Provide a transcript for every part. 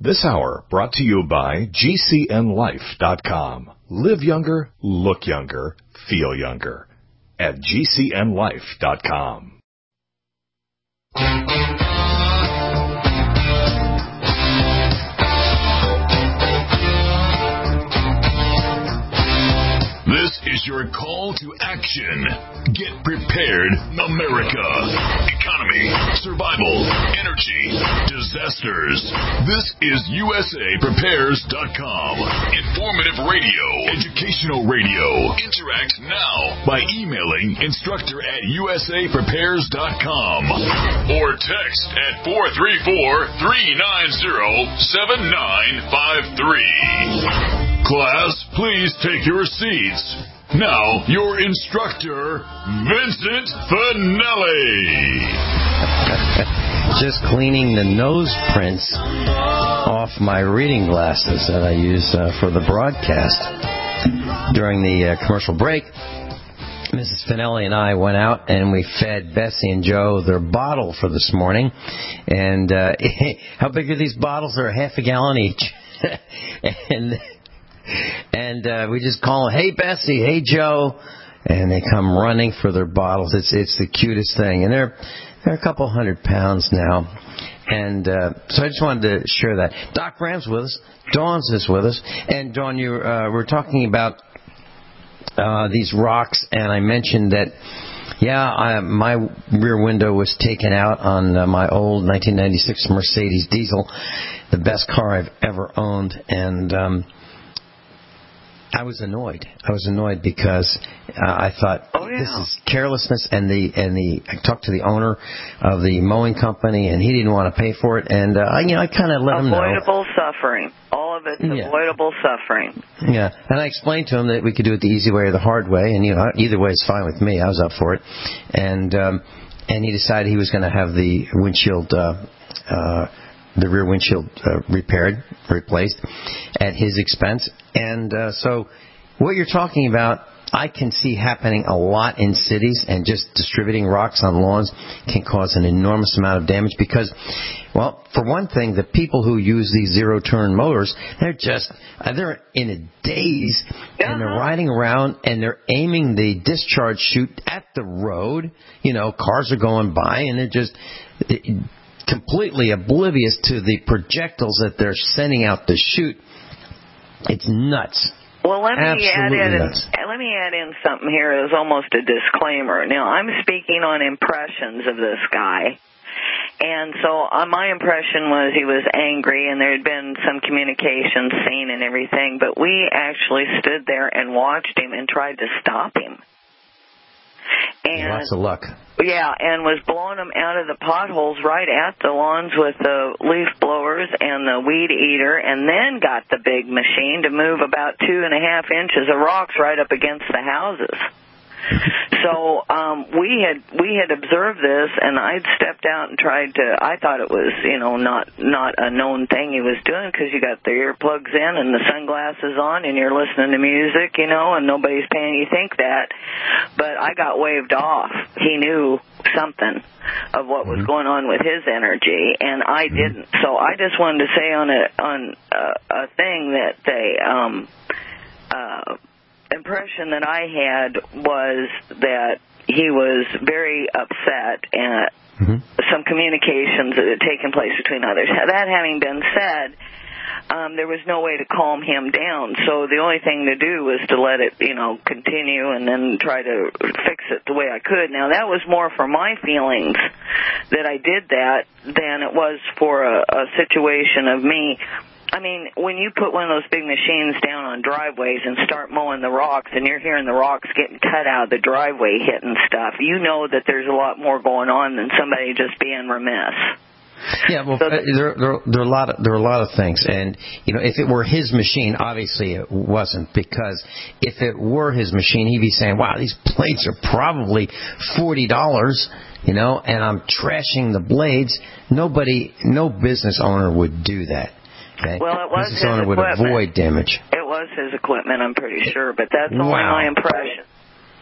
This hour brought to you by GCNLife.com. Live younger, look younger, feel younger. At GCNLife.com. This is your call to action. Get prepared, America. Economy, survival, energy, disasters. This is USAPrepares.com. Informative radio, educational radio. Interact now by emailing instructor@USAPrepares.com or text at 434-390-7953. Class, please take your seats. Now, your instructor, Vincent Finelli. Just cleaning the nose prints off my reading glasses that I use for the broadcast. During the commercial break, Mrs. Finelli and I went out and we fed Bessie and Joe their bottle for this morning. And how big are these bottles? They're half a gallon each. And we just call them, hey, Bessie, hey, Joe, and they come running for their bottles. It's the cutest thing, and they're a couple 100 pounds now. And so I just wanted to share that. Doc Ram's with us. Dawn's is with us. And Dawn, you were talking about these rocks, and I mentioned that, my rear window was taken out on my old 1996 Mercedes diesel, the best car I've ever owned, and I was annoyed. Because I thought this is carelessness, and I talked to the owner of the mowing company, and he didn't want to pay for it, and I kind of let him know. Avoidable suffering. All of it's avoidable suffering. Yeah, and I explained to him that we could do it the easy way or the hard way, and either way is fine with me. I was up for it, and he decided he was going to have the windshield. The rear windshield replaced at his expense. And so what you're talking about, I can see happening a lot in cities, and just distributing rocks on lawns can cause an enormous amount of damage because, well, for one thing, the people who use these zero-turn motors, they're in a daze, and they're riding around, and they're aiming the discharge chute at the road. Cars are going by, and they're just completely oblivious to the projectiles that they're sending out the chute. It's nuts. Well, let me add nuts. in something here as almost a disclaimer. Now, I'm speaking on impressions of this guy. And so my impression was he was angry, and there had been some communication seen and everything, but we actually stood there and watched him and tried to stop him. And lots of luck. Yeah, and was blowing them out of the potholes right at the lawns with the leaf blowers and the weed eater, and then got the big machine to move about 2.5 inches of rocks right up against the houses. So we had observed this, and I'd stepped out and tried to. I thought it was not a known thing he was doing, because you got the earplugs in and the sunglasses on, and you're listening to music, and nobody's paying you think that. But I got waved off. He knew something of what was going on with his energy, and I didn't. So I just wanted to say on a thing that they impression that I had was that he was very upset at some communications that had taken place between others. That having been said, there was no way to calm him down, so the only thing to do was to let it, continue, and then try to fix it the way I could. Now, that was more for my feelings that I did that than it was for a situation of me. I mean, when you put one of those big machines down on driveways and start mowing the rocks, and you're hearing the rocks getting cut out of the driveway hitting stuff, you know that there's a lot more going on than somebody just being remiss. Yeah, well, so there are a lot of things, and if it were his machine, obviously it wasn't, because if it were his machine, he'd be saying, "Wow, these blades are probably $40, and I'm trashing the blades." No business owner would do that. Okay? Well, it was business his owner equipment. would avoid damage. It was his equipment, I'm pretty sure, but that's only my impression.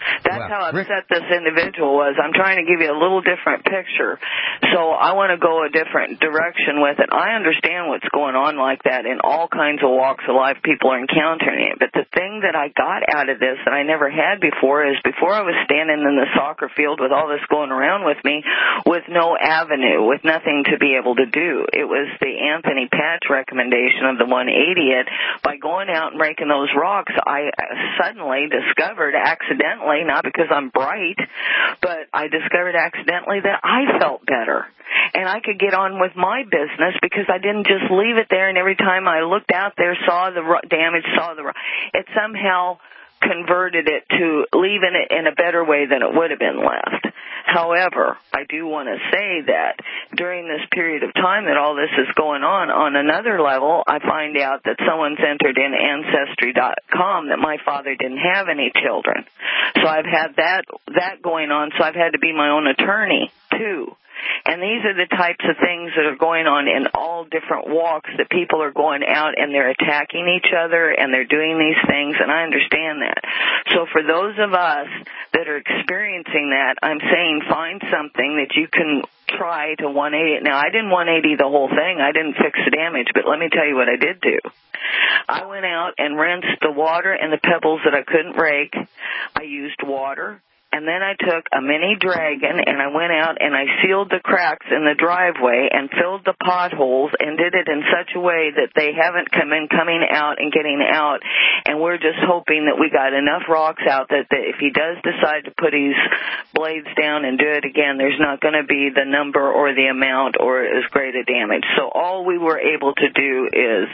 That's how upset this individual was. I'm trying to give you a little different picture. So I want to go a different direction with it. I understand what's going on like that in all kinds of walks of life. People are encountering it. But the thing that I got out of this that I never had before is before I was standing in the soccer field with all this going around with me with no avenue, with nothing to be able to do. It was the Anthony Patch recommendation of the 180. By going out and breaking those rocks, I suddenly discovered accidentally, not because I'm bright, but I discovered accidentally that I felt better. And I could get on with my business because I didn't just leave it there and every time I looked out there, saw the damage, it somehow converted it to leaving it in a better way than it would have been left. However, I do want to say that during this period of time that all this is going on another level, I find out that someone's entered in Ancestry.com that my father didn't have any children. So I've had that going on, so I've had to be my own attorney, too. And these are the types of things that are going on in all different walks, that people are going out and they're attacking each other and they're doing these things, and I understand that. So for those of us that are experiencing that, I'm saying find something that you can try to 180 it. Now, I didn't 180 the whole thing. I didn't fix the damage, but let me tell you what I did do. I went out and rinsed the water and the pebbles that I couldn't rake. I used water. And then I took a mini dragon and I went out and I sealed the cracks in the driveway and filled the potholes and did it in such a way that they haven't coming out and getting out. And we're just hoping that we got enough rocks out that if he does decide to put his blades down and do it again, there's not going to be the number or the amount or as great a damage. So all we were able to do is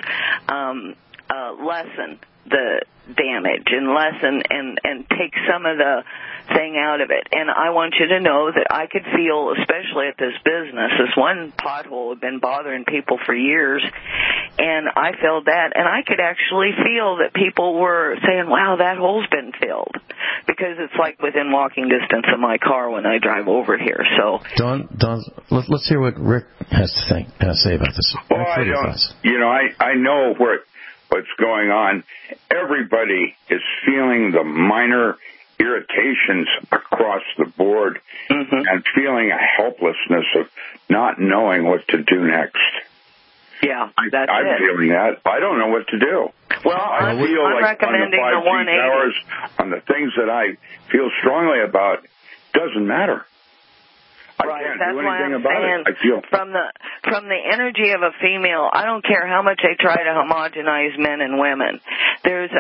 lessen the damage and lessen and take some of the thing out of it. And I want you to know that I could feel, especially at this business, this one pothole had been bothering people for years, and I felt that, and I could actually feel that people were saying, wow, that hole's been filled, because it's like within walking distance of my car when I drive over here. So Don, let's hear what Rick has to say about this. Well, I know what's going on. Everybody is feeling the minor irritations across the board and feeling a helplessness of not knowing what to do next. Yeah, I'm feeling that. I don't know what to do. Well, I feel I'm like recommending on the 5G 180. towers, on the things that I feel strongly about, doesn't matter. Right, I can't that's do why anything I'm about saying it. I feel from the energy of a female, I don't care how much they try to homogenize men and women. There's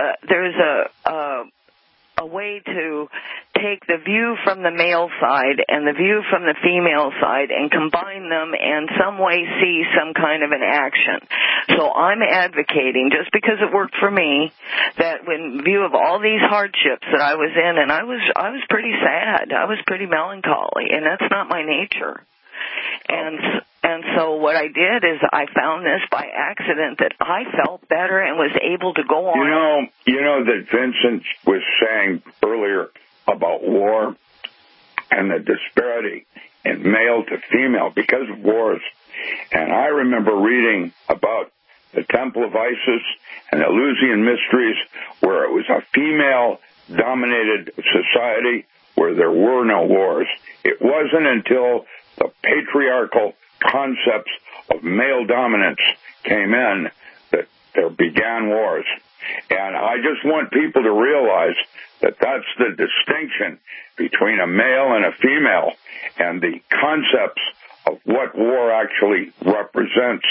a way to take the view from the male side and the view from the female side and combine them and some way see some kind of an action. So I'm advocating, just because it worked for me, that in view of all these hardships that I was in, and I was pretty sad, I was pretty melancholy, and that's not my nature. And so what I did is I found this by accident, that I felt better and was able to go on. You know that Vincent was saying earlier about war and the disparity in male to female because of wars. And I remember reading about the Temple of Isis and the Eleusinian Mysteries, where it was a female-dominated society where there were no wars. It wasn't until the patriarchal concepts of male dominance came in that there began wars. And I just want people to realize that that's the distinction between a male and a female and the concepts of what war actually represents.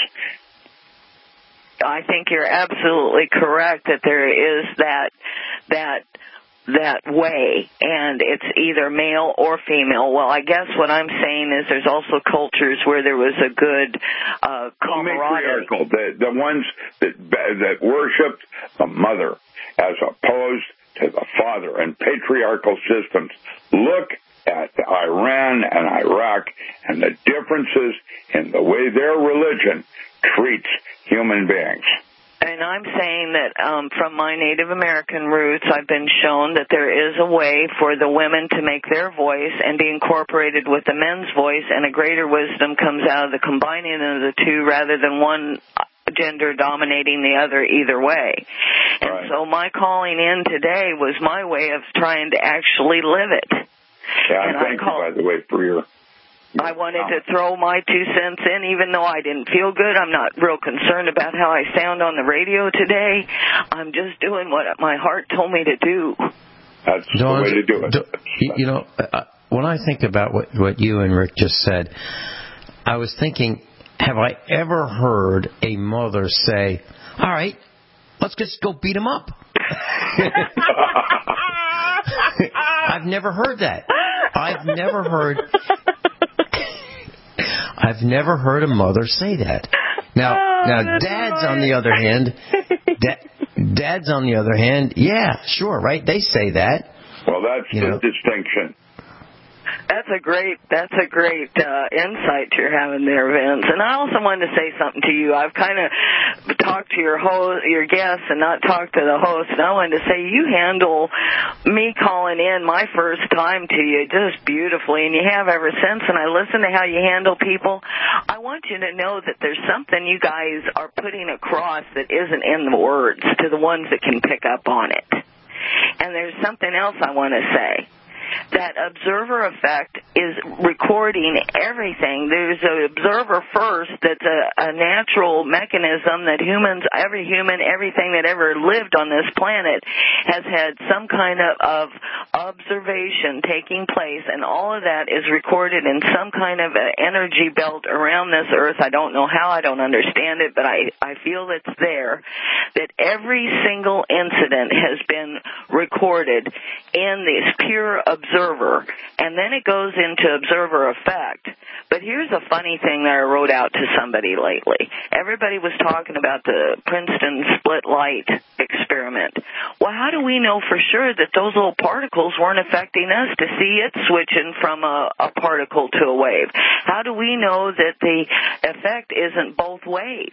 I think you're absolutely correct that there is that way, and it's either male or female. Well, I guess what I'm saying is there's also cultures where there was a good camaraderie. Matriarchal, the ones that worshipped the mother as opposed to the father, and patriarchal systems. Look at Iran and Iraq and the differences in the way their religion treats human beings. And I'm saying that from my Native American roots, I've been shown that there is a way for the women to make their voice and be incorporated with the men's voice, and a greater wisdom comes out of the combining of the two rather than one gender dominating the other either way. And so my calling in today was my way of trying to actually live it. Yeah, and thank you, by the way, for your... I wanted to throw my 2 cents in, even though I didn't feel good. I'm not real concerned about how I sound on the radio today. I'm just doing what my heart told me to do. That's the way to do it. You know, when I think about what you and Rick just said, I was thinking, have I ever heard a mother say, all right, let's just go beat him up? I've never heard that. I've never heard a mother say that. Now, dads on the other hand, yeah, sure, right? They say that. Well, that's the distinction. That's a great insight you're having there, Vince. And I also wanted to say something to you. I've kind of talked to your guests and not talked to the host. And I wanted to say you handle me calling in my first time to you just beautifully, and you have ever since. And I listen to how you handle people. I want you to know that there's something you guys are putting across that isn't in the words to the ones that can pick up on it. And there's something else I want to say. That observer effect is recording everything. There's an observer first that's a natural mechanism that every human, everything that ever lived on this planet has had some kind of observation taking place, and all of that is recorded in some kind of energy belt around this earth. I don't know how, I don't understand it, but I feel it's there, that every single incident has been recorded in this pure observer, and then it goes into observer effect. But here's a funny thing that I wrote out to somebody lately. Everybody was talking about the Princeton split light experiment. Well, how do we know for sure that those little particles weren't affecting us to see it switching from a particle to a wave? How do we know that the effect isn't both ways?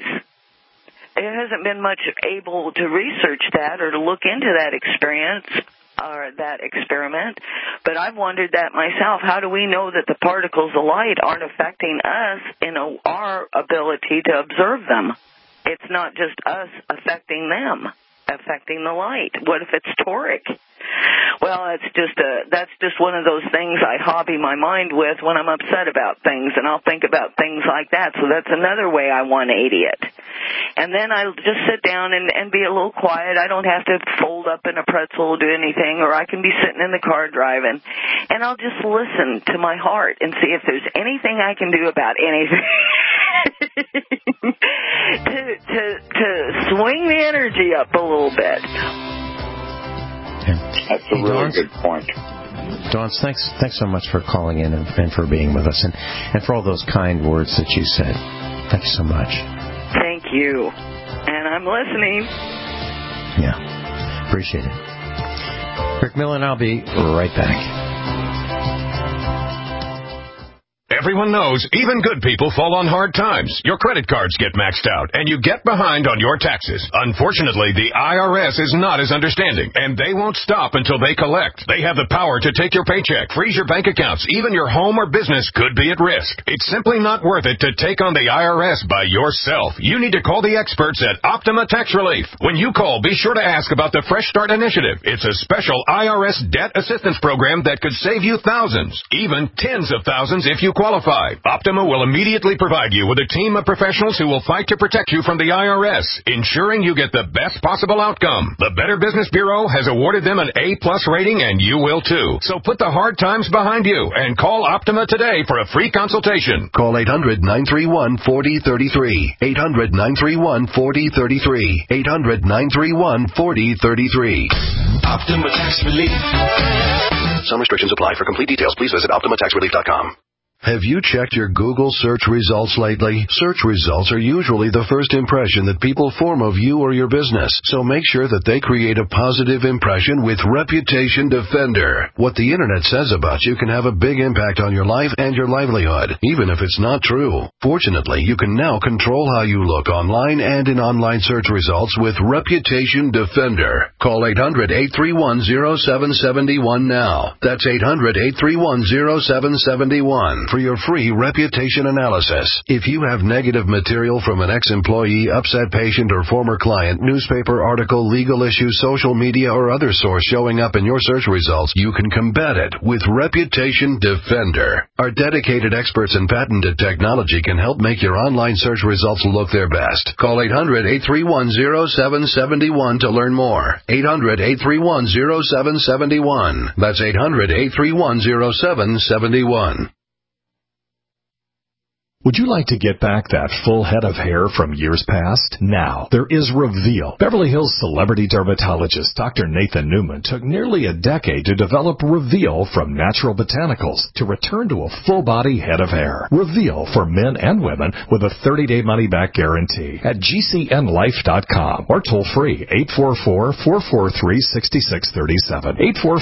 It hasn't been much able to research that or to look into that experience or that experiment, but I've wondered that myself. How do we know that the particles of light aren't affecting us in our ability to observe them? It's not just us affecting them, affecting the light. What if it's toric? Well, that's just one of those things I hobby my mind with when I'm upset about things, and I'll think about things like that. So that's another way I 180 it. And then I'll just sit down and be a little quiet. I don't have to fold up in a pretzel or do anything, or I can be sitting in the car driving, and I'll just listen to my heart and see if there's anything I can do about anything to swing the energy up a little bit. That's a really good point. Dawn, thanks so much for calling in and for being with us, and for all those kind words that you said. Thank you so much. Thank you. And I'm listening. Yeah. Appreciate it. Rick Miller and I'll be right back. Everyone knows even good people fall on hard times. Your credit cards get maxed out, and you get behind on your taxes. Unfortunately, the IRS is not as understanding, and they won't stop until they collect. They have the power to take your paycheck, freeze your bank accounts, even your home or business could be at risk. It's simply not worth it to take on the IRS by yourself. You need to call the experts at Optima Tax Relief. When you call, be sure to ask about the Fresh Start Initiative. It's a special IRS debt assistance program that could save you thousands, even tens of thousands if you qualify. Optima will immediately provide you with a team of professionals who will fight to protect you from the IRS, ensuring you get the best possible outcome. The Better Business Bureau has awarded them an A+ rating, and you will too. So put the hard times behind you and call Optima today for a free consultation. Call 800-931-4033. 800-931-4033. 800-931-4033. Optima Tax Relief. Some restrictions apply. For complete details, please visit OptimaTaxRelief.com. Have you checked your Google search results lately? Search results are usually the first impression that people form of you or your business, so make sure that they create a positive impression with Reputation Defender. What the Internet says about you can have a big impact on your life and your livelihood, even if it's not true. Fortunately, you can now control how you look online and in online search results with Reputation Defender. Call 800-831-0771 now. That's 800-831-0771. for your free reputation analysis. If you have negative material from an ex-employee, upset patient, or former client, newspaper article, legal issue, social media, or other source showing up in your search results, you can combat it with Reputation Defender. Our dedicated experts in patented technology can help make your online search results look their best. Call 800-831-0771 to learn more. 800-831-0771. That's 800-831-0771. Would you like to get back that full head of hair from years past? Now, there is Reveal. Beverly Hills celebrity dermatologist Dr. Nathan Newman took nearly a decade to develop Reveal from natural botanicals to return to a full-body head of hair. Reveal for men and women with a 30-day money-back guarantee at GCNlife.com or toll free 844-443-6637.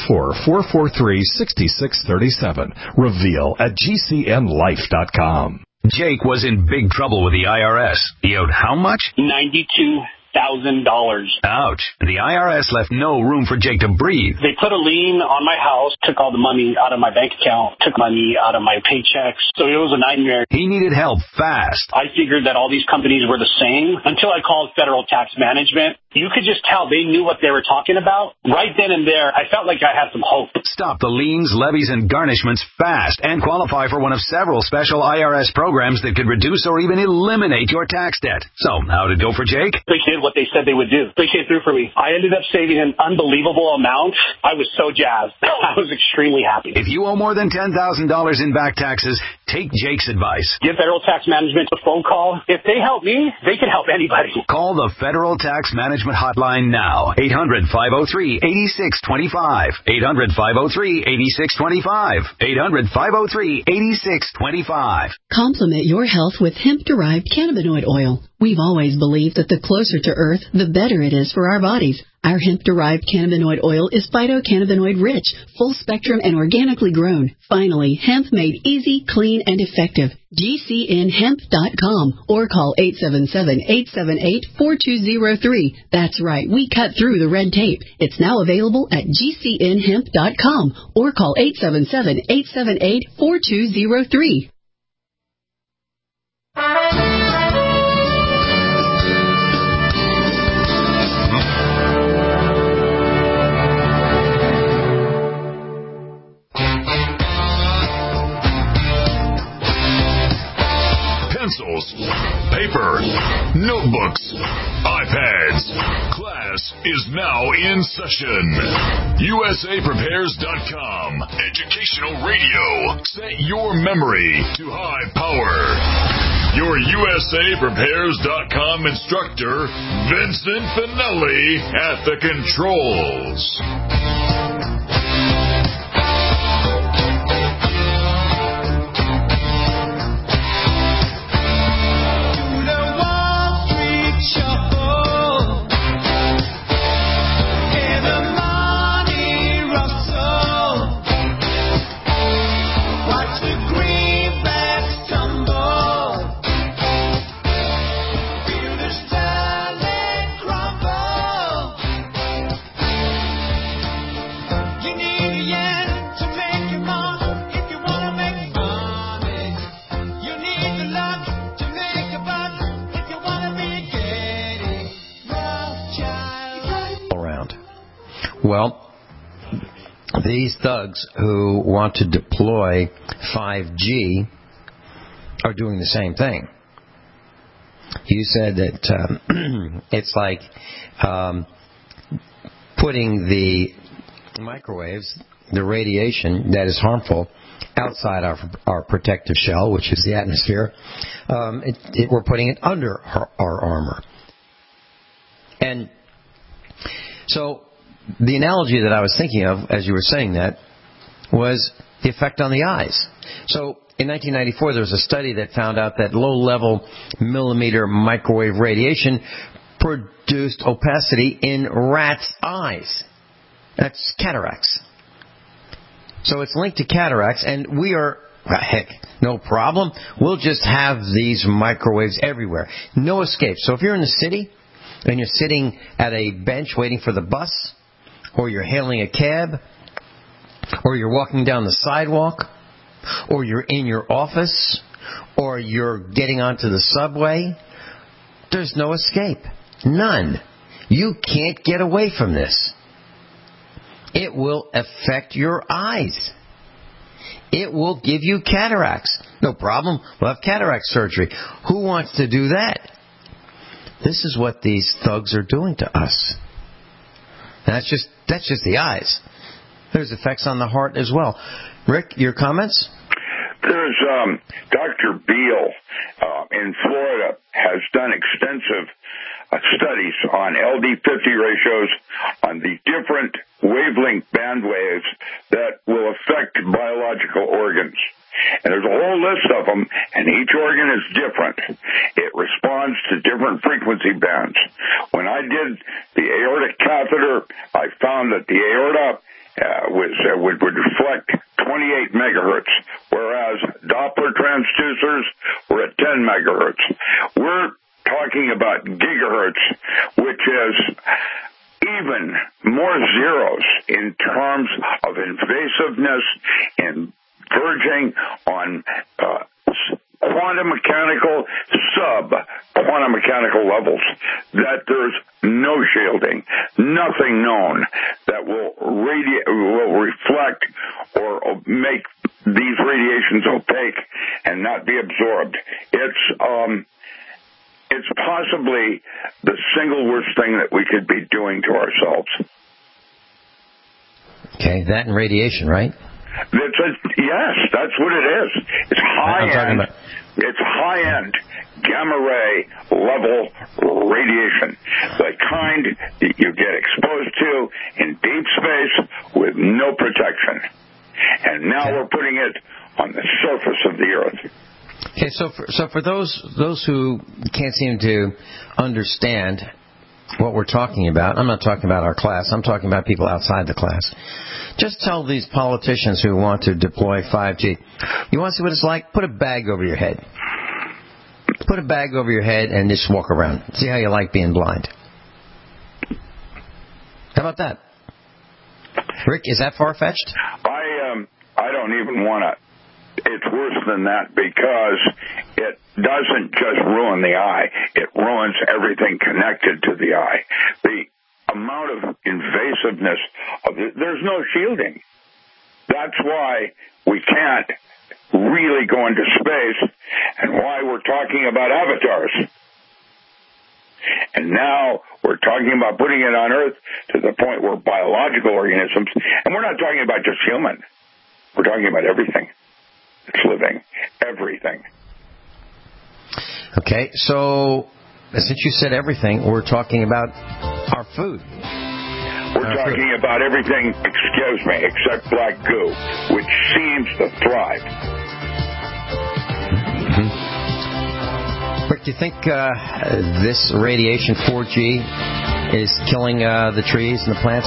844-443-6637. Reveal at GCNlife.com. Jake was in big trouble with the IRS. He owed how much? $92,000. Ouch. The IRS left no room for Jake to breathe. They put a lien on my house, took all the money out of my bank account, took money out of my paychecks. So it was a nightmare. He needed help fast. I figured that all these companies were the same until I called Federal Tax Management. You could just tell they knew what they were talking about. Right then and there, I felt like I had some hope. Stop the liens, levies, and garnishments fast and qualify for one of several special IRS programs that could reduce or even eliminate your tax debt. So, how'd it go for Jake? They did what they said they would do. They came through for me. I ended up saving an unbelievable amount. I was so jazzed. I was extremely happy. If you owe more than $10,000 in back taxes, take Jake's advice. Give Federal Tax Management a phone call. If they help me, they can help anybody. Call the Federal Tax Management Hotline now. 800-503-8625. 800-503-8625. 800-503-8625. Complement your health with hemp-derived cannabinoid oil. We've always believed that the closer to Earth, the better it is for our bodies. Our hemp-derived cannabinoid oil is phytocannabinoid-rich, full-spectrum, and organically grown. Finally, hemp made easy, clean, and effective. GCNhemp.com or call 877-878-4203. That's right, we cut through the red tape. It's now available at GCNhemp.com or call 877-878-4203. Pencils, paper, notebooks, iPads. Class is now in session. USAPrepares.com. Educational radio. Set your memory to high power. Your USAPrepares.com instructor, Vincent Finelli, at the controls. Well, these thugs who want to deploy 5G are doing the same thing. You said that it's like putting the microwaves, the radiation that is harmful, outside our protective shell, which is the atmosphere. We're putting it under our armor. And so the analogy that I was thinking of as you were saying that was the effect on the eyes. So in 1994, there was a study that found out that low-level millimeter microwave radiation produced opacity in rats' eyes. That's cataracts. So it's linked to cataracts, and we are, heck, no problem. We'll just have these microwaves everywhere. No escape. So if you're in the city and you're sitting at a bench waiting for the bus, or you're hailing a cab, or you're walking down the sidewalk, or you're in your office, or you're getting onto the subway, there's no escape. None. You can't get away from this. It will affect your eyes. It will give you cataracts. No problem. We'll have cataract surgery. Who wants to do that? This is what these thugs are doing to us. And that's just the eyes. There's effects on the heart as well. Rick, your comments? There's Dr. Beal in Florida has done extensive studies on LD50 ratios on the different wavelength band waves that will affect biological organs. And there's a whole list of them, and each organ is different. It responds to different frequency bands. When I did the aortic catheter, I found that the aorta would reflect 28 megahertz, whereas Doppler transducers were at 10 megahertz. We're talking about gigahertz, which is even more zeros in terms of invasiveness and verging on quantum mechanical, sub-quantum mechanical levels, that there's no shielding, nothing known that will reflect or make these radiations opaque and not be absorbed. It's possibly the single worst thing that we could be doing to ourselves. Okay, that and radiation, right? Yes, that's what it is. It's high-end. It's high-end gamma ray level radiation, the kind that you get exposed to in deep space with no protection. And now we're putting it on the surface of the Earth. Okay, so for those who can't seem to understand what we're talking about, I'm not talking about our class, I'm talking about people outside the class. Just tell these politicians who want to deploy 5G, you want to see what it's like? Put a bag over your head. Put a bag over your head and just walk around. See how you like being blind. How about that? Rick, is that far-fetched? I don't even want to. It's worse than that because it doesn't just ruin the eye. It ruins everything connected to the eye. The amount of invasiveness of it, there's no shielding. That's why we can't really go into space and why we're talking about avatars. And now we're talking about putting it on Earth to the point where biological organisms, and we're not talking about just human, we're talking about everything. It's living. Everything. Okay, so since you said everything, we're talking about our food. We're talking about everything, except black goo, which seems to thrive. Rick, do you think this radiation 4G is killing the trees and the plants?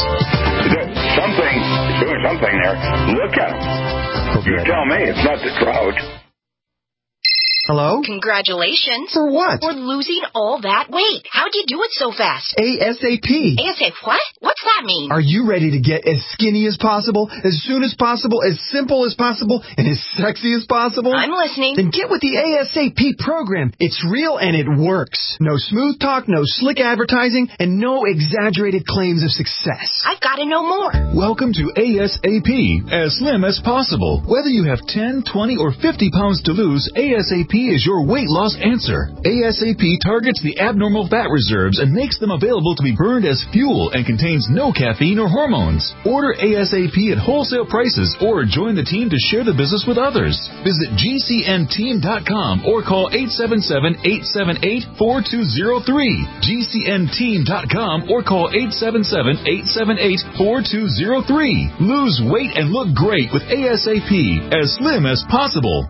Doing something there. Look at them. You tell me, it's not the drought. Hello? Congratulations. For what? For losing all that weight. How'd you do it so fast? ASAP. ASAP what? What's that mean? Are you ready to get as skinny as possible, as soon as possible, as simple as possible, and as sexy as possible? I'm listening. Then get with the ASAP program. It's real and it works. No smooth talk, no slick advertising, and no exaggerated claims of success. I've got to know more. Welcome to ASAP, as slim as possible. Whether you have 10, 20, or 50 pounds to lose, ASAP is your weight loss answer. ASAP targets the abnormal fat reserves and makes them available to be burned as fuel and contains no caffeine or hormones. Order ASAP at wholesale prices or join the team to share the business with others. Visit GCNteam.com or call 877-878-4203. GCNteam.com or call 877-878-4203. Lose weight and look great with ASAP, as slim as possible.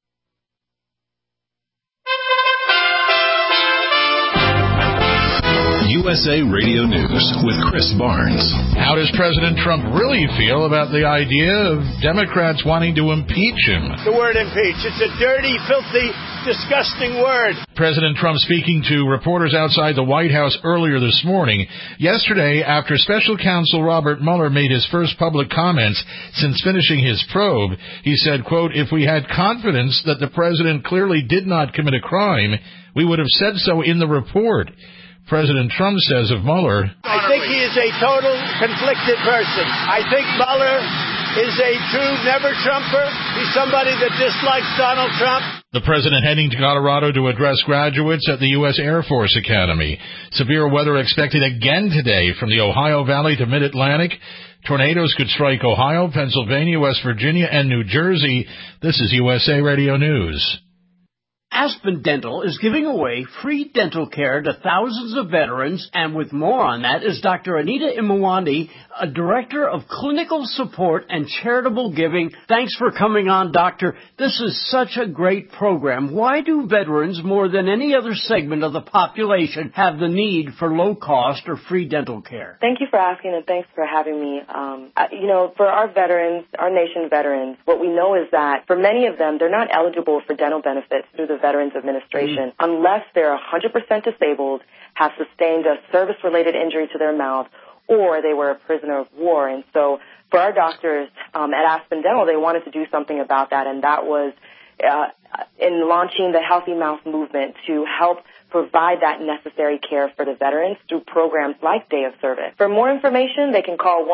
USA Radio News with Chris Barnes. How does President Trump really feel about the idea of Democrats wanting to impeach him? The word impeach. It's a dirty, filthy, disgusting word. President Trump speaking to reporters outside the White House earlier this morning. Yesterday, after Special Counsel Robert Mueller made his first public comments since finishing his probe, he said, quote, "If we had confidence that the president clearly did not commit a crime, we would have said so in the report." President Trump says of Mueller, "I think he is a total conflicted person. I think Mueller is a true never-Trumper. He's somebody that dislikes Donald Trump." The president heading to Colorado to address graduates at the U.S. Air Force Academy. Severe weather expected again today from the Ohio Valley to Mid-Atlantic. Tornadoes could strike Ohio, Pennsylvania, West Virginia, and New Jersey. This is USA Radio News. Aspen Dental is giving away free dental care to thousands of veterans, and with more on that is Dr. Anita Imawandi, a Director of Clinical Support and Charitable Giving. Thanks for coming on, Doctor. This is such a great program. Why do veterans, more than any other segment of the population, have the need for low-cost or free dental care? Thank you for asking, and thanks for having me. For our veterans, our nation veterans, what we know is that for many of them, they're not eligible for dental benefits through the Veterans Administration unless they're 100% disabled, have sustained a service-related injury to their mouth, or they were a prisoner of war. And so for our doctors at Aspen Dental, they wanted to do something about that, and that was in launching the Healthy Mouth movement to help provide that necessary care for the veterans through programs like Day of Service. For more information, they can call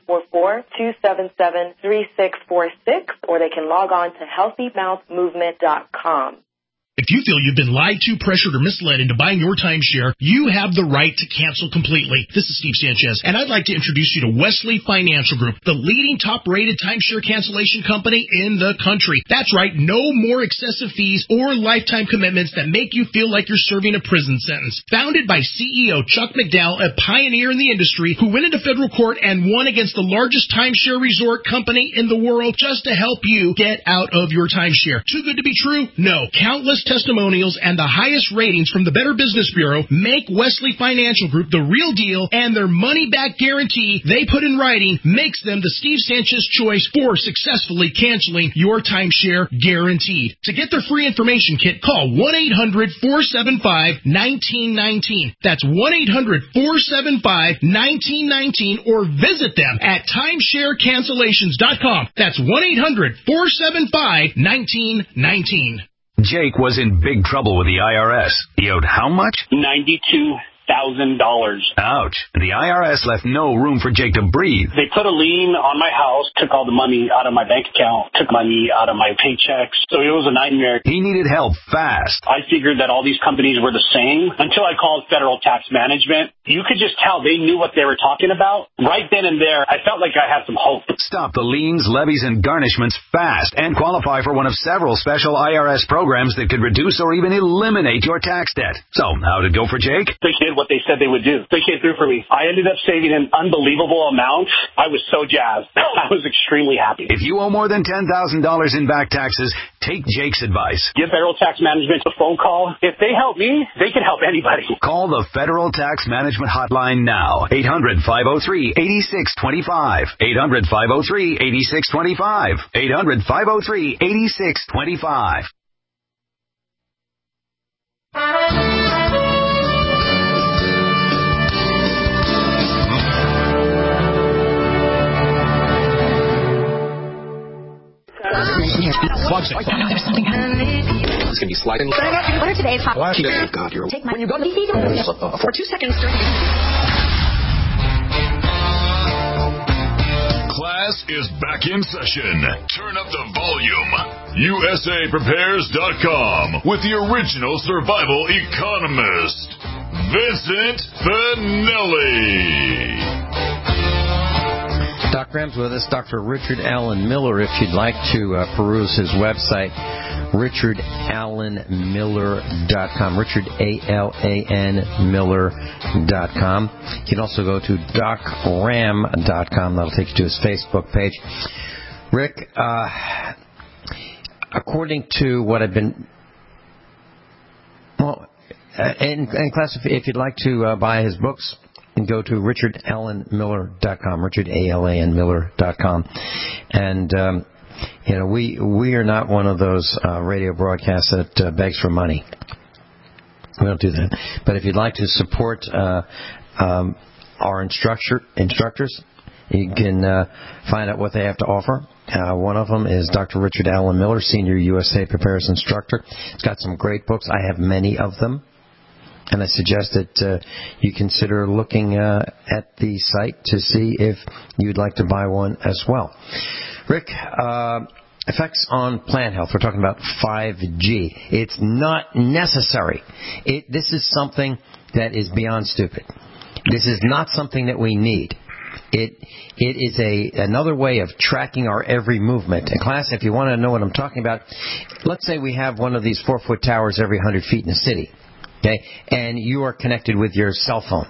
1-844-277-3646, or they can log on to healthymouthmovement.com. If you feel you've been lied to, pressured, or misled into buying your timeshare, you have the right to cancel completely. This is Steve Sanchez, and I'd like to introduce you to Wesley Financial Group, the leading top-rated timeshare cancellation company in the country. That's right, no more excessive fees or lifetime commitments that make you feel like you're serving a prison sentence. Founded by CEO Chuck McDowell, a pioneer in the industry who went into federal court and won against the largest timeshare resort company in the world just to help you get out of your timeshare. Too good to be true? No. Countless testimonials and the highest ratings from the Better Business Bureau make Wesley Financial Group the real deal, and their money-back guarantee they put in writing makes them the Steve Sanchez choice for successfully canceling your timeshare guaranteed. To get their free information kit, call 1-800-475-1919. That's 1-800-475-1919, or visit them at timesharecancellations.com. That's 1-800-475-1919. Jake was in big trouble with the IRS. He owed how much? $92,000. Ouch. The IRS left no room for Jake to breathe. They put a lien on my house, took all the money out of my bank account, took money out of my paychecks. So it was a nightmare. He needed help fast. I figured that all these companies were the same until I called Federal Tax Management. You could just tell they knew what they were talking about. Right then and there, I felt like I had some hope. Stop the liens, levies, and garnishments fast and qualify for one of several special IRS programs that could reduce or even eliminate your tax debt. So, how'd it go for Jake? They did what they said they would do. They came through for me. I ended up saving an unbelievable amount. I was so jazzed. I was extremely happy. If you owe more than $10,000 in back taxes, take Jake's advice. Give Federal Tax Management a phone call. If they help me, they can help anybody. Call the Federal Tax Management Hotline now. 800-503-8625. 800-503-8625. 800-503-8625. It's going to be sliding. What are today's hot? God, you're... When you go to the for 2 seconds during Class is back in session. Turn up the volume. USAPrepares.com with the original survival economist, Vincent Finelli. Doc Graham's with us, Dr. Richard Allen Miller, if you'd like to peruse his website, richardallenmiller.com, richardalanmiller.com. You can also go to docram.com. That'll take you to his Facebook page. Rick, according to what I've been... Well, in class, if you'd like to buy his books, and go to richardalanmiller.com, richardalanmiller.com. And we are not one of those radio broadcasts that begs for money. We don't do that. But if you'd like to support our instructors, you can find out what they have to offer. One of them is Dr. Richard Allen Miller, Senior USA Preparedness Instructor. He's got some great books. I have many of them. And I suggest that you consider looking at the site to see if you'd like to buy one as well. Rick, effects on plant health. We're talking about 5G. It's not necessary. This is something that is beyond stupid. This is not something that we need. It is another way of tracking our every movement. In class, if you want to know what I'm talking about, let's say we have one of these 4-foot towers every 100 feet in the city. Okay, and you are connected with your cell phone,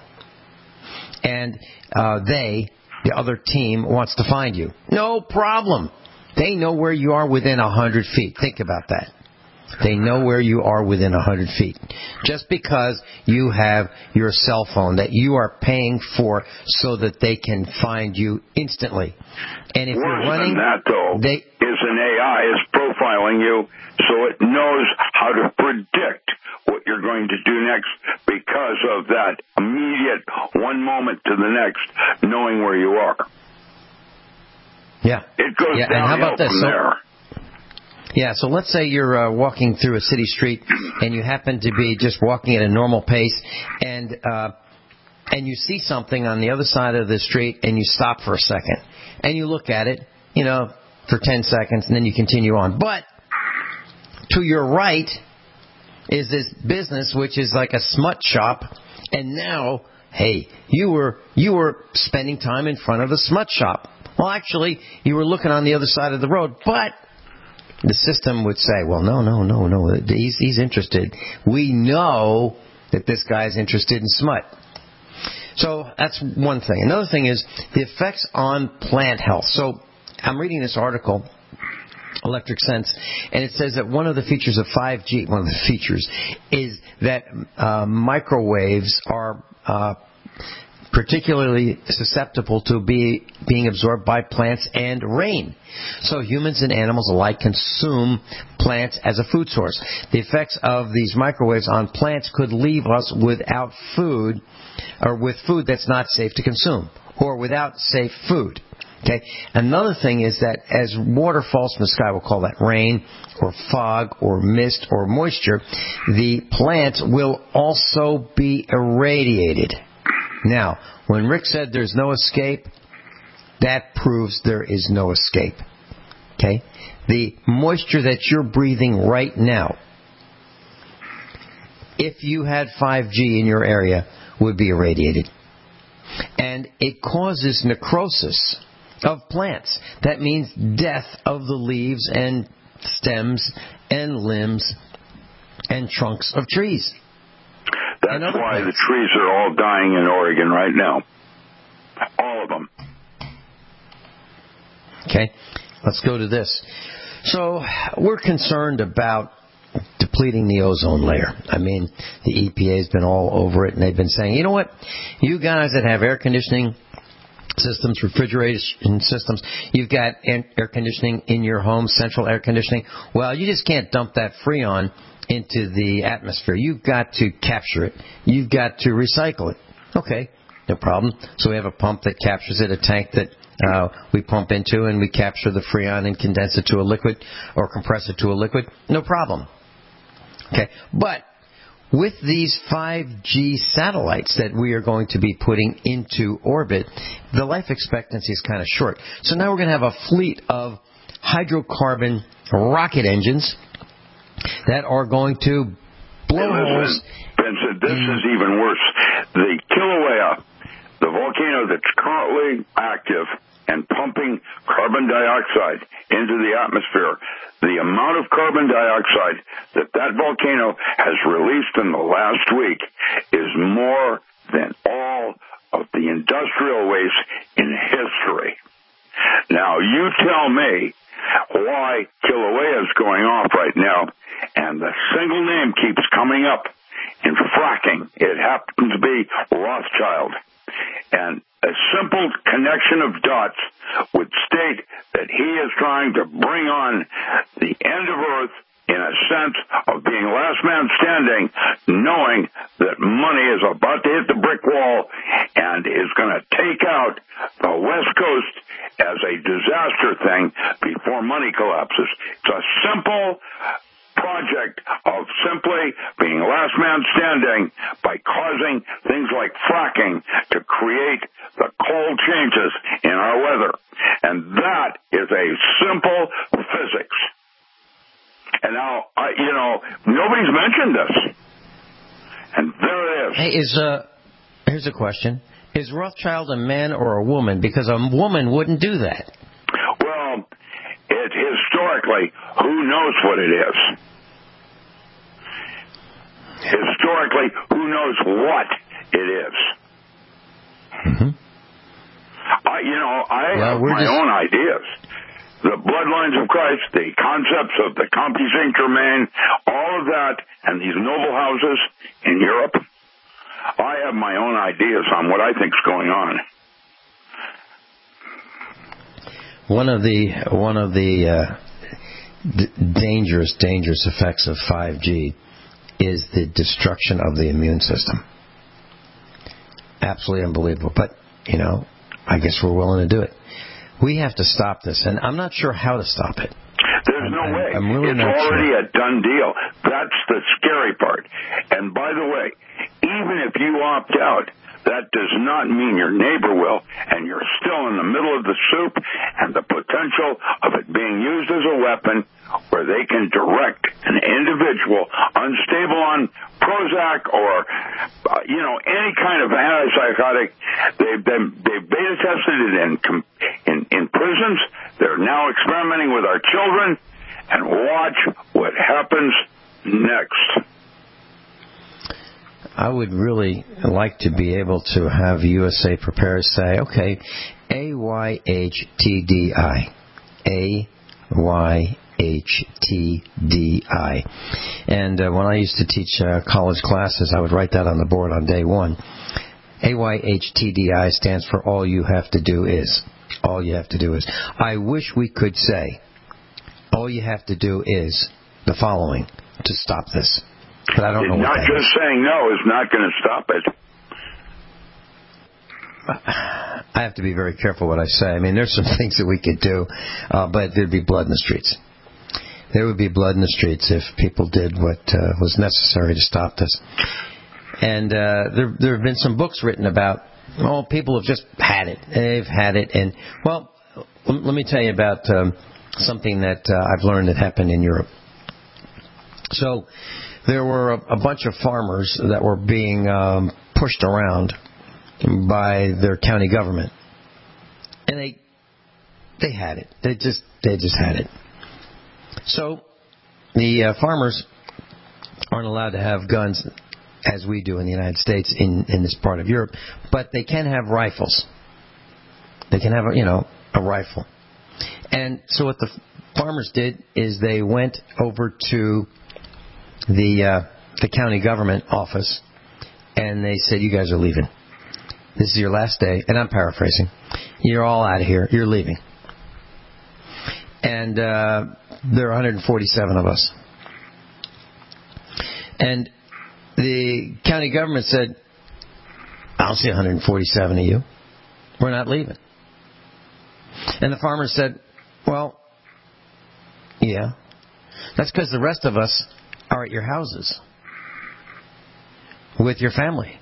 and the other team, wants to find you. No problem. They know where you are within 100 feet. Think about that. They know where you are within 100 feet. Just because you have your cell phone that you are paying for so that they can find you instantly. And if you're running, than that, though, is an AI is profiling you so it knows how to predict what you're going to do next because of that immediate one moment to the next knowing where you are. Yeah. It goes downhill and how about this? from there. Yeah, so let's say you're walking through a city street and you happen to be just walking at a normal pace and you see something on the other side of the street and you stop for a second and you look at it, for 10 seconds and then you continue on. But to your right is this business which is like a smut shop, and now, hey, you were spending time in front of the smut shop. Well, actually, you were looking on the other side of the road, but the system would say, well, no, he's interested. We know that this guy's interested in smut. So that's one thing. Another thing is the effects on plant health. So I'm reading this article, Electric Sense, and it says that one of the features of 5G, one of the features, is that microwaves are particularly susceptible to being absorbed by plants and rain. So humans and animals alike consume plants as a food source. The effects of these microwaves on plants could leave us without food, or with food that's not safe to consume, or without safe food. Okay. Another thing is that as water falls from the sky, we'll call that rain or fog or mist or moisture, the plants will also be irradiated. Now, when Rick said there's no escape, that proves there is no escape. Okay? The moisture that you're breathing right now, if you had 5G in your area, would be irradiated. And it causes necrosis of plants. That means death of the leaves and stems and limbs and trunks of trees. That's why the trees are all dying in Oregon right now. All of them. Okay, let's go to this. So we're concerned about depleting the ozone layer. I mean, the EPA has been all over it, and they've been saying, you know what, you guys that have air conditioning systems, refrigeration systems, you've got air conditioning in your home, central air conditioning, well, you just can't dump that Freon into the atmosphere. You've got to capture it. You've got to recycle it. Okay, no problem. So we have a pump that captures it, a tank that we pump into, and we capture the Freon and condense it to a liquid or compress it to a liquid. No problem. Okay, but with these 5G satellites that we are going to be putting into orbit, the life expectancy is kind of short. So now we're going to have a fleet of hydrocarbon rocket engines that are going to blow holes. Vincent, this is even worse. The Kilauea, the volcano that's currently active and pumping carbon dioxide into the atmosphere, the amount of carbon dioxide that volcano has released in the last week is more than all of the industrial waste in history. Now, you tell me why Kilauea is going off right now, and the single name keeps coming up in fracking. It happens to be Rothschild. And a simple connection of dots would state that that he is trying to bring on the end of Earth in a sense of being last man standing, knowing that money is about to hit the brick wall and is going to take out the West Coast as a disaster thing before money collapses. It's a simple project of simply being last man standing by causing things like fracking to create the cold changes in our weather. And that is a simple physics. And now, nobody's mentioned this. And there it is. Hey, here's a question. Is Rothschild a man or a woman? Because a woman wouldn't do that. Well, historically, who knows what it is? Historically, who knows what it is? Mm-hmm. I have my own ideas. The bloodlines of Christ, the concepts of the Comte Saint-Germain, all of that, and these noble houses in Europe, I have my own ideas on what I think's going on. One of the dangerous effects of 5G is the destruction of the immune system. Absolutely unbelievable. But, I guess we're willing to do it. We have to stop this, and I'm not sure how to stop it. There's no way. I'm really it's not already sure. a done deal. That's the scary part. And by the way, even if you opt out, that does not mean your neighbor will, and you're still in the middle of the soup, and the potential of it being used as a weapon where they can direct an individual unstable on Prozac or, any kind of antipsychotic. They've beta tested it in prisons. They're now experimenting with our children, and watch what happens next. I would really like to be able to have USA Prepare say, okay, AYHTDI. AYHTDI. And when I used to teach college classes, I would write that on the board on day one. AYHTDI stands for all you have to do is. All you have to do is. I wish we could say, all you have to do is the following to stop this. But I don't know what not that just is. saying no is not going to stop it. I have to be very careful what I say. I mean, there's some things that we could do, but there'd be blood in the streets. There would be blood in the streets if people did what was necessary to stop this. And there have been some books written about, people have just had it. They've had it. And, let me tell you about something that I've learned that happened in Europe. So there were a bunch of farmers that were being pushed around by their county government, and they had it. They just had it. So the farmers aren't allowed to have guns as we do in the United States in this part of Europe, but they can have rifles. They can have a rifle. And so what the farmers did is they went over to the county government office, and they said, "You guys are leaving. This is your last day," and I'm paraphrasing. "You're all out of here. You're leaving." And there are 147 of us. And the county government said, "I don't see 147 of you. We're not leaving." And the farmers said, "Well, yeah, that's because the rest of us are at your houses with your families.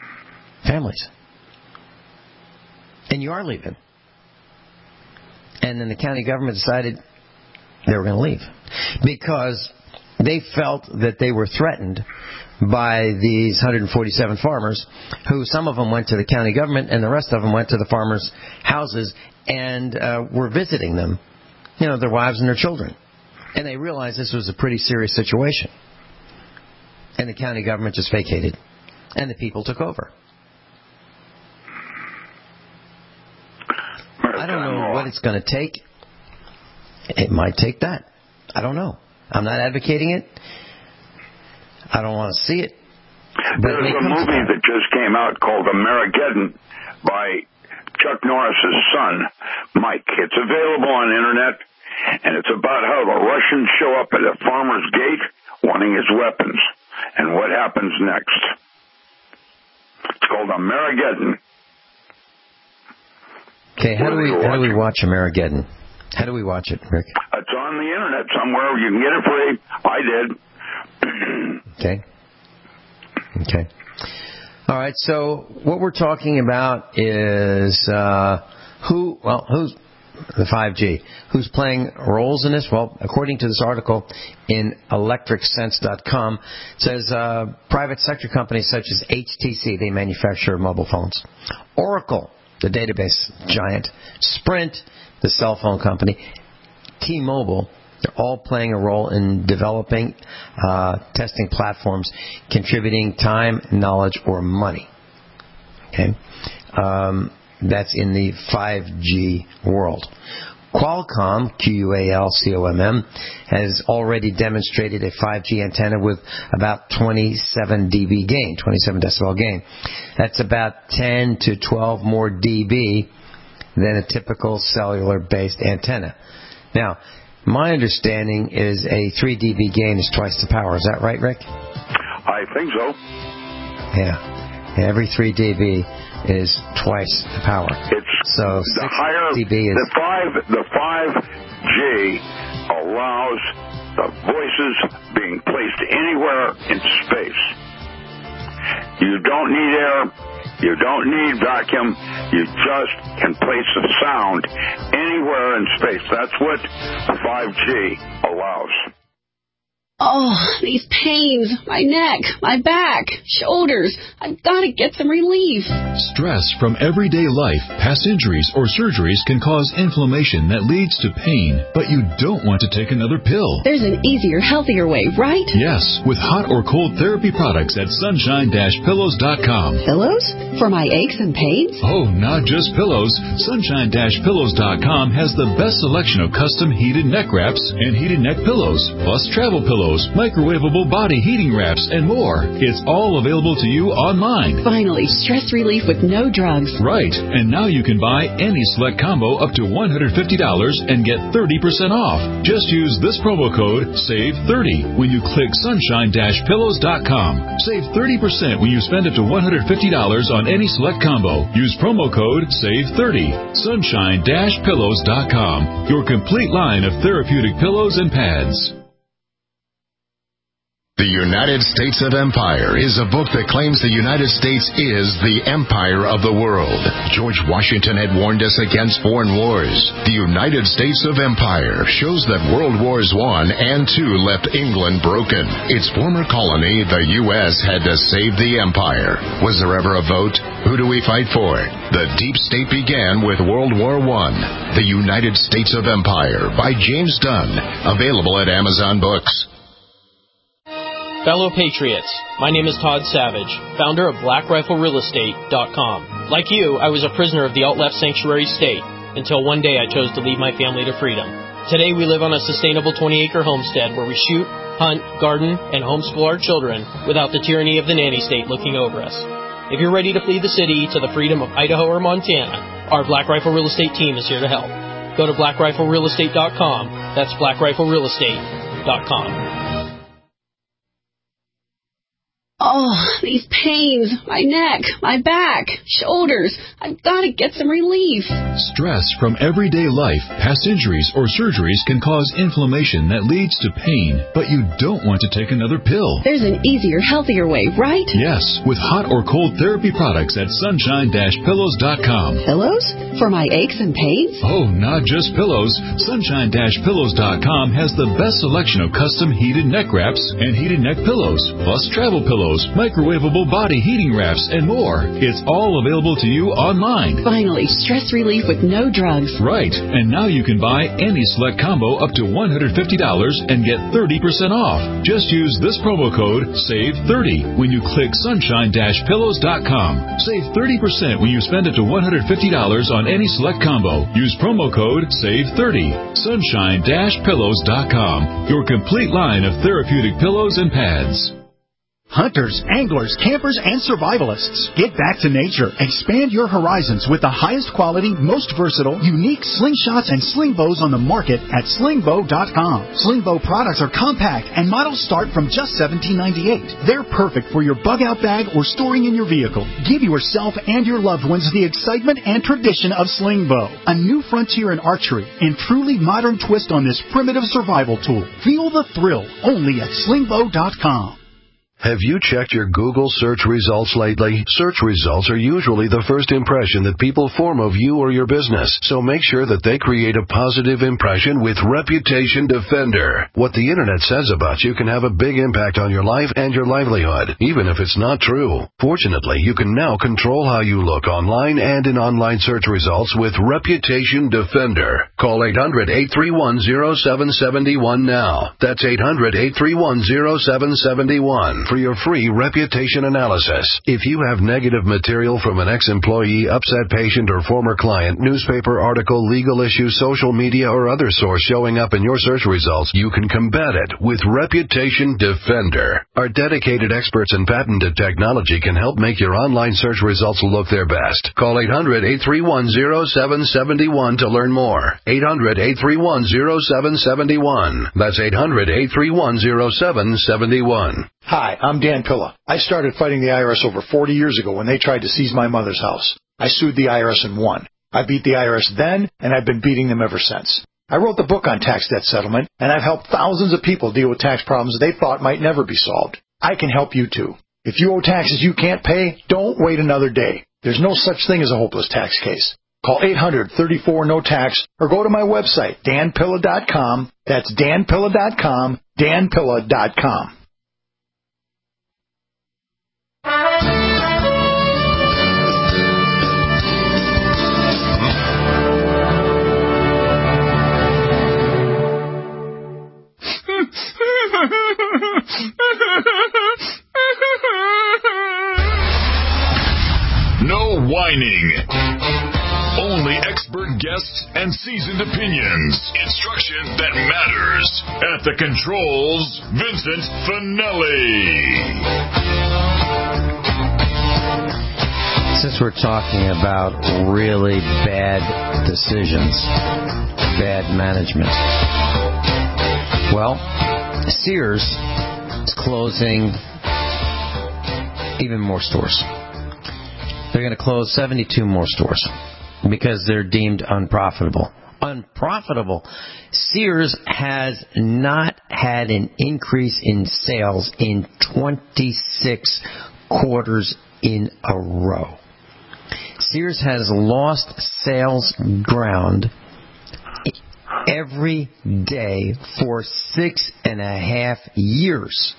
And you are leaving." And then the county government decided they were going to leave because they felt that they were threatened by these 147 farmers who, some of them went to the county government and the rest of them went to the farmers' houses and were visiting them, their wives and their children. And they realized this was a pretty serious situation. And the county government just vacated. And the people took over. I don't know what it's going to take. It might take that. I don't know. I'm not advocating it. I don't want to see it. There's a movie that just came out called Amerigeddon by Chuck Norris's son, Mike. It's available on the internet, and it's about how the Russians show up at a farmer's gate wanting his weapons, and what happens next. It's called Amerigeddon. Okay, how do we watch Amerigeddon? How do we watch it, Rick? It's on the internet somewhere. You can get it free. I did. Okay. All right, so what we're talking about is who's the 5G. Who's playing roles in this? Well, according to this article in electricsense.com, it says private sector companies such as HTC, they manufacture mobile phones. Oracle, the database giant. Sprint, the cell phone company. T-Mobile, they're all playing a role in developing, testing platforms, contributing time, knowledge, or money. Okay? That's in the 5G world. Qualcomm, Qualcomm, has already demonstrated a 5G antenna with about 27 dB gain, 27 decibel gain. That's about 10 to 12 more dB than a typical cellular-based antenna. Now, my understanding is a 3 dB gain is twice the power. Is that right, Rick? I think so. Yeah. Every 3 dB is twice the power. It's so the higher dB is the 5G allows the voices being placed anywhere in space. You don't need air. You don't need vacuum. You just can place the sound anywhere in space. That's what 5G allows. Oh, these pains, my neck, my back, shoulders. I've got to get some relief. Stress from everyday life, past injuries, or surgeries can cause inflammation that leads to pain, but you don't want to take another pill. There's an easier, healthier way, right? Yes, with hot or cold therapy products at sunshine-pillows.com. Pillows? For my aches and pains? Oh, not just pillows. Sunshine-pillows.com has the best selection of custom heated neck wraps and heated neck pillows, plus travel pillows, microwavable body heating wraps, and more. It's all available to you online. Finally, stress relief with no drugs. Right, and now you can buy any select combo up to $150 and get 30% off. Just use this promo code SAVE30 when you click sunshine-pillows.com. Save 30% when you spend up to $150 on any select combo. Use promo code SAVE30. Sunshine-pillows.com. Your complete line of therapeutic pillows and pads. The United States of Empire is a book that claims the United States is the empire of the world. George Washington had warned us against foreign wars. The United States of Empire shows that World Wars I and II left England broken. Its former colony, the U.S., had to save the empire. Was there ever a vote? Who do we fight for? The deep state began with World War I. The United States of Empire by James Dunn. Available at Amazon Books. Fellow Patriots, my name is Todd Savage, founder of BlackRifleRealEstate.com. Like you, I was a prisoner of the alt-left sanctuary state until one day I chose to lead my family to freedom. Today we live on a sustainable 20-acre homestead where we shoot, hunt, garden, and homeschool our children without the tyranny of the nanny state looking over us. If you're ready to flee the city to the freedom of Idaho or Montana, our Black Rifle Real Estate team is here to help. Go to BlackRifleRealEstate.com. That's BlackRifleRealEstate.com. Oh, these pains, my neck, my back, shoulders. I've got to get some relief. Stress from everyday life, past injuries, or surgeries can cause inflammation that leads to pain, but you don't want to take another pill. There's an easier, healthier way, right? Yes, with hot or cold therapy products at sunshine-pillows.com. Pillows? For my aches and pains? Oh, not just pillows. Sunshine-pillows.com has the best selection of custom heated neck wraps and heated neck pillows, plus travel pillows, microwavable body heating wraps, and more. It's all available to you online. Finally, stress relief with no drugs. Right, and now you can buy any select combo up to $150 and get 30% off. Just use this promo code SAVE30 when you click sunshine-pillows.com. Save 30% when you spend up to $150 on any select combo. Use promo code SAVE30. Sunshine-pillows.com. Your complete line of therapeutic pillows and pads. Hunters, anglers, campers, and survivalists. Get back to nature. Expand your horizons with the highest quality, most versatile, unique slingshots and sling bows on the market at slingbow.com. Slingbow products are compact and models start from just $17.98. They're perfect for your bug-out bag or storing in your vehicle. Give yourself and your loved ones the excitement and tradition of Slingbow, a new frontier in archery and truly modern twist on this primitive survival tool. Feel the thrill only at slingbow.com. Have you checked your Google search results lately? Search results are usually the first impression that people form of you or your business, so make sure that they create a positive impression with Reputation Defender. What the internet says about you can have a big impact on your life and your livelihood, even if it's not true. Fortunately, you can now control how you look online and in online search results with Reputation Defender. Call 800-831-0771 now. That's 800-831-0771. For your free reputation analysis. If you have negative material from an ex-employee, upset patient, or former client, newspaper article, legal issue, social media, or other source showing up in your search results, you can combat it with Reputation Defender. Our dedicated experts in patented technology can help make your online search results look their best. Call 800-831-0771 to learn more. 800-831-0771. That's 800-831-0771. Hi, I'm Dan Pilla. I started fighting the IRS over 40 years ago when they tried to seize my mother's house. I sued the IRS and won. I beat the IRS then, and I've been beating them ever since. I wrote the book on tax debt settlement, and I've helped thousands of people deal with tax problems they thought might never be solved. I can help you too. If you owe taxes you can't pay, don't wait another day. There's no such thing as a hopeless tax case. Call 800-34-NO-TAX or go to my website, danpilla.com. That's danpilla.com, danpilla.com. No whining. Only expert guests and seasoned opinions. Instruction that matters. At the controls, Vincent Finelli. Since we're talking about really bad decisions, bad management, well, Sears is closing even more stores. They're going to close 72 more stores because they're deemed unprofitable. Unprofitable. Sears has not had an increase in sales in 26 quarters in a row. Sears has lost sales ground every day for 6.5 years.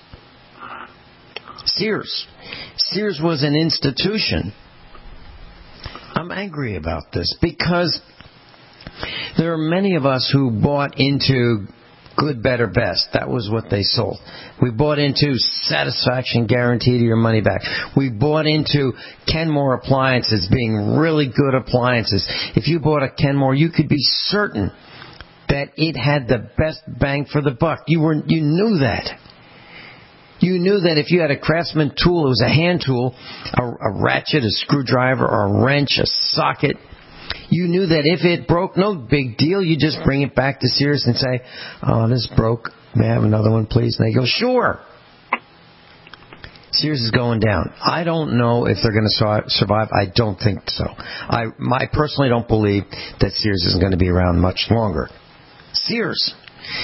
Sears was an institution. I'm angry about this because there are many of us who bought into good, better, best. That was what they sold. We bought into satisfaction guaranteed your money back. We bought into Kenmore appliances being really good appliances. If you bought a Kenmore, you could be certain that it had the best bang for the buck. You knew that. You knew that if you had a Craftsman tool, it was a hand tool, a ratchet, a screwdriver, or a wrench, a socket. You knew that if it broke, no big deal. You just bring it back to Sears and say, "Oh, this broke. May I have another one, please?" And they go, "Sure." Sears is going down. I don't know if they're going to survive. I don't think so. I personally don't believe that Sears isn't going to be around much longer. Sears.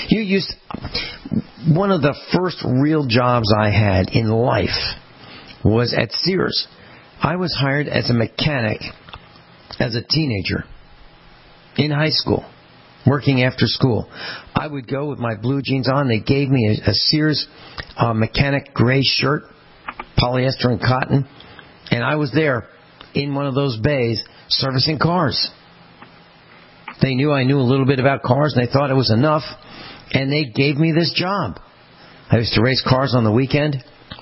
One of the first real jobs I had in life was at Sears. I was hired as a mechanic as a teenager in high school, working after school. I would go with my blue jeans on. They gave me a Sears mechanic gray shirt, polyester and cotton, and I was there in one of those bays servicing cars. They knew I knew a little bit about cars, and they thought it was enough, and they gave me this job. I used to race cars on the weekend,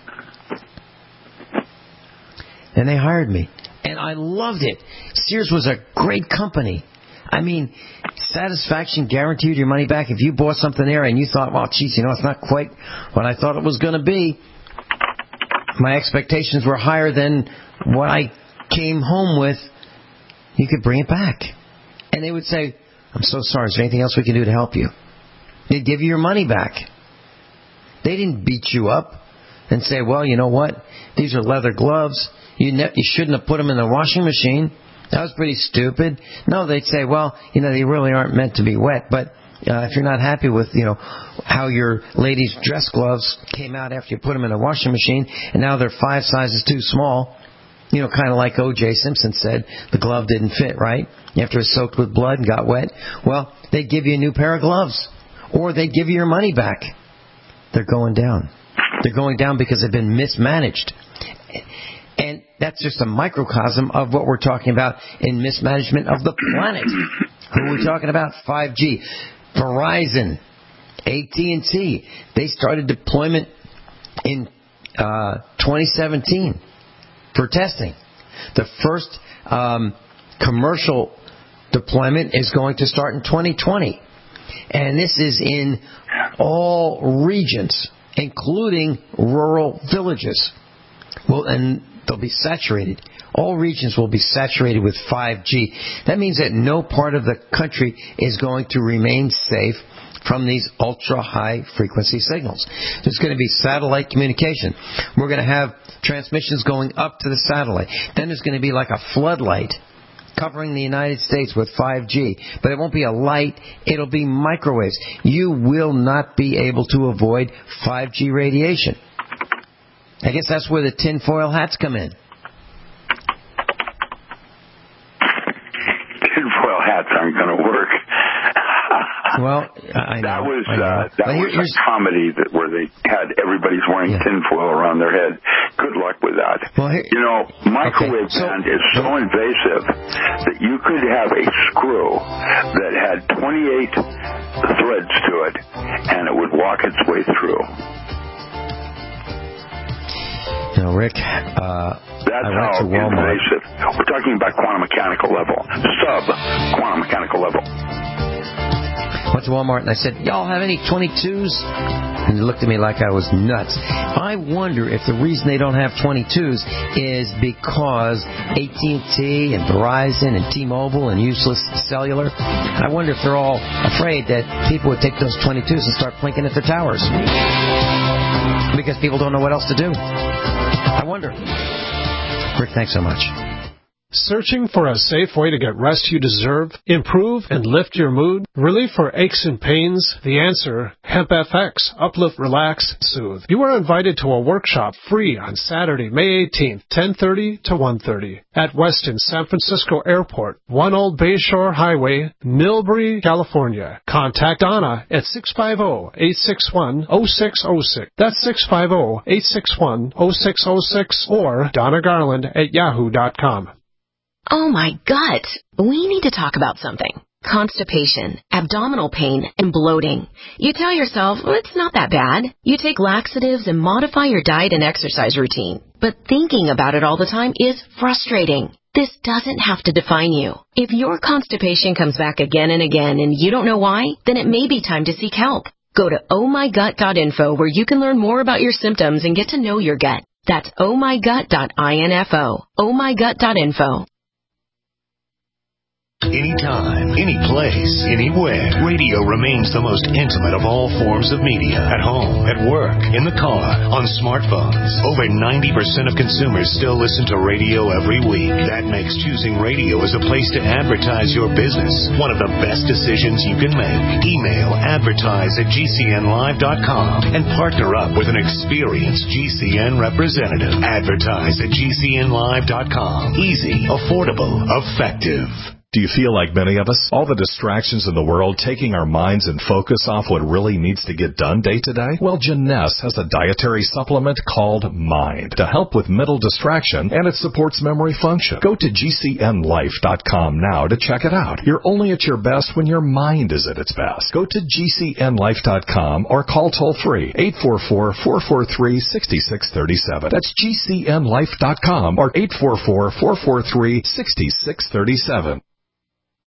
and they hired me, and I loved it. Sears was a great company. I mean, satisfaction guaranteed your money back. If you bought something there and you thought, well, geez, it's not quite what I thought it was going to be, my expectations were higher than what I came home with, you could bring it back. And they would say, I'm so sorry, is there anything else we can do to help you? They'd give you your money back. They didn't beat you up and say, well, you know what? These are leather gloves. You shouldn't have put them in the washing machine. That was pretty stupid. No, they'd say, well, you know, they really aren't meant to be wet, but if you're not happy with, you know, how your ladies' dress gloves came out after you put them in a washing machine, and now they're 5 sizes too small, you know, kind of like O.J. Simpson said, the glove didn't fit, right? After it was soaked with blood and got wet. Well, they'd give you a new pair of gloves, or they'd give you your money back. They're going down. They're going down because they've been mismanaged. And that's just a microcosm of what we're talking about in mismanagement of the planet. Who are we talking about? 5G. Verizon, AT&T, they started deployment in 2017 for testing. The first commercial deployment is going to start in 2020. And this is in all regions, including rural villages. Well, and they'll be saturated. All regions will be saturated with 5G. That means that no part of the country is going to remain safe from these ultra-high frequency signals. There's going to be satellite communication. We're going to have transmissions going up to the satellite. Then there's going to be like a floodlight covering the United States with 5G. But it won't be a light. It'll be microwaves. You will not be able to avoid 5G radiation. I guess that's where the tinfoil hats come in. Tinfoil hats aren't going to work. Well, I know. That was a comedy where they had everybody's wearing tinfoil around their head. Good luck with that. Well, you know, microwave band is so invasive that you could have a screw that had 28 threads to it, and it would walk its way through. Now, Rick, that's how invasive. We're talking about quantum mechanical level, sub-quantum mechanical level. Went to Walmart and I said, y'all have any 22s? And they looked at me like I was nuts. I wonder if the reason they don't have 22s is because AT&T and Verizon and T-Mobile and useless cellular, I wonder if they're all afraid that people would take those 22s and start blinking at their towers. Because people don't know what else to do. I wonder. Rick, thanks so much. Searching for a safe way to get rest you deserve, improve and lift your mood, relief for aches and pains? The answer, Hemp FX, Uplift, Relax, Soothe. You are invited to a workshop free on Saturday, May 18th, 10:30 to 1:30 at Westin San Francisco Airport, 1 Old Bayshore Highway, Millbury, California. Contact Donna at 650-861-0606. That's 650-861-0606 or Donna Garland at yahoo.com. Oh my gut! We need to talk about something. Constipation, abdominal pain, and bloating. You tell yourself, well, it's not that bad. You take laxatives and modify your diet and exercise routine. But thinking about it all the time is frustrating. This doesn't have to define you. If your constipation comes back again and again and you don't know why, then it may be time to seek help. Go to ohmygut.info where you can learn more about your symptoms and get to know your gut. That's ohmygut.info. ohmygut.info. Anytime, any place, anywhere. Radio remains the most intimate of all forms of media. At home, at work, in the car, on smartphones. Over 90% of consumers still listen to radio every week. That makes choosing radio as a place to advertise your business one of the best decisions you can make. Email advertise@gcnlive.com and partner up with an experienced GCN representative. Advertise@gcnlive.com. Easy, affordable, effective. Do you feel like many of us? All the distractions in the world taking our minds and focus off what really needs to get done day to day? Well, Jeunesse has a dietary supplement called Mind to help with mental distraction, and it supports memory function. Go to GCNlife.com now to check it out. You're only at your best when your mind is at its best. Go to GCNlife.com or call toll-free 844-443-6637. That's GCNlife.com or 844-443-6637.